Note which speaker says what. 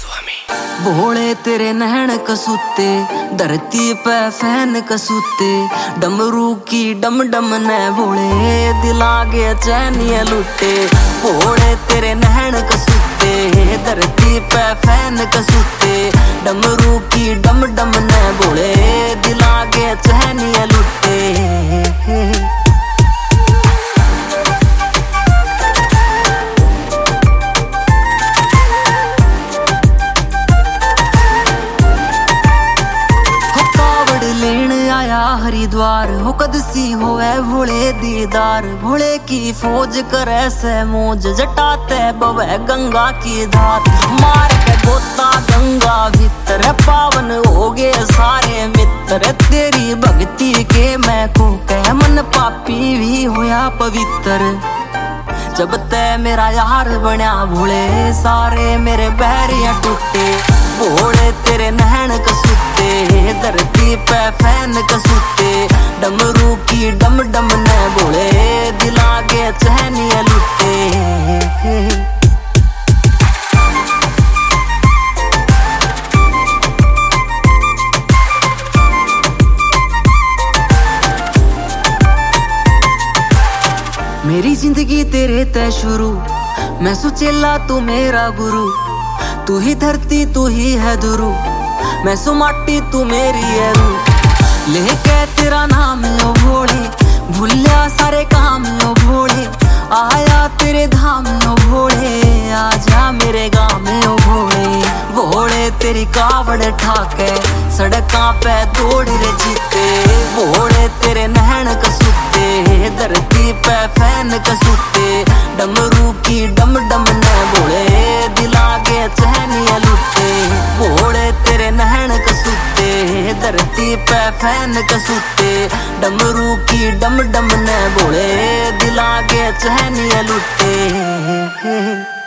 Speaker 1: भोले तेरे नैन कसूते, धरती पे फैन कसूते, डमरू की डम डम ने भोले दिला गे चैनिया लुटे। भोले तेरे नैन कसूते, धरती पे फैन कसूते, डमरू की डम डम ने भोले दिला गे चैनिया लुटे। हरिद्वार हो कदसी होवे भोले दीदार, भोले की फौज करे से मौज, जटाते बवे गंगा की धार। मार के गोता गंगा भीतर, पावन हो गए सारे मित्र। तेरी भक्ति के मैं को कह मन पापी भी होया पवित्र। जब ते मेरा यार बन्या भोले, सारे मेरे बैरियां टूटे। भोले तेरे नैन कसूते, धरती पे फैन कसूते, डमरू की डम डम ने भोले दिला गे चैनिया लुटे। मेरी जिंदगी तेरे ते शुरू, मैं सुचेला तू मेरा गुरु। तू ही धरती तू ही है दुरु, मैं सु माटी तू मेरी है रू। लेके तेरा नाम ओ भोले, भूलिया सारे काम ओ भोले। आया तेरे धाम ओ भोले, आजा मेरे गाँव में ओ भोले। भोले तेरी कावड़ ठाके, सड़कां पे दौड़ रे जीते। भोले तेरे नैन कसूते, धरती पे फैन कसूते, डमरू की डम डम ने भोले दिला गे चैनिया लुटे। भोले तेरे नैन कसूते, धरती पे फैन कसूते, डमरू की डम डम ने भोले दिला गे चैनिया लुटे।